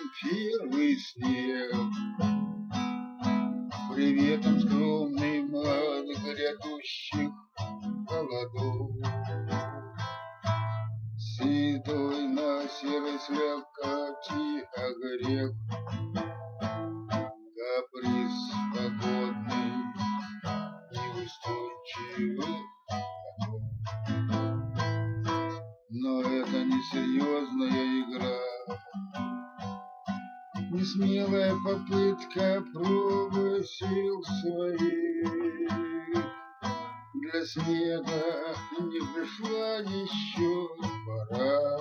первый снег, приветом скромным от грядущих холодов. Седой на серой слякоти огрех, каприз погодный неустойчивый. Но это не серьезная игра, не смелая попытка пробы сил своих. Для снега не пришла еще пора,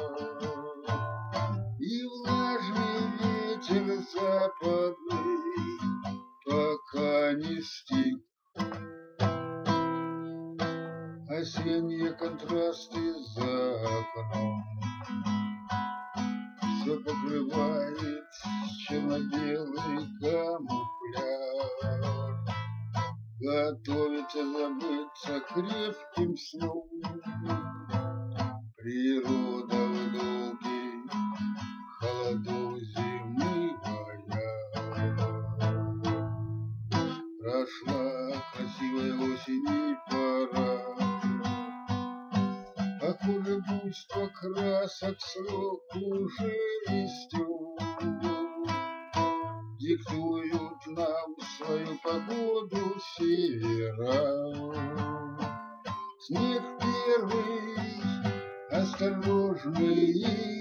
и влажный ветер западный пока не стих. Осенние контрасты за окном все покрывает черно-белый камуфляж, готовится забыться крепким сном. Природа в долгих холодов зимы боясь. Прошла красивая осень и пора, похоже, буйство красок срок уже истек. Диктуют нам свою погоду севера. Снег первый, осторожный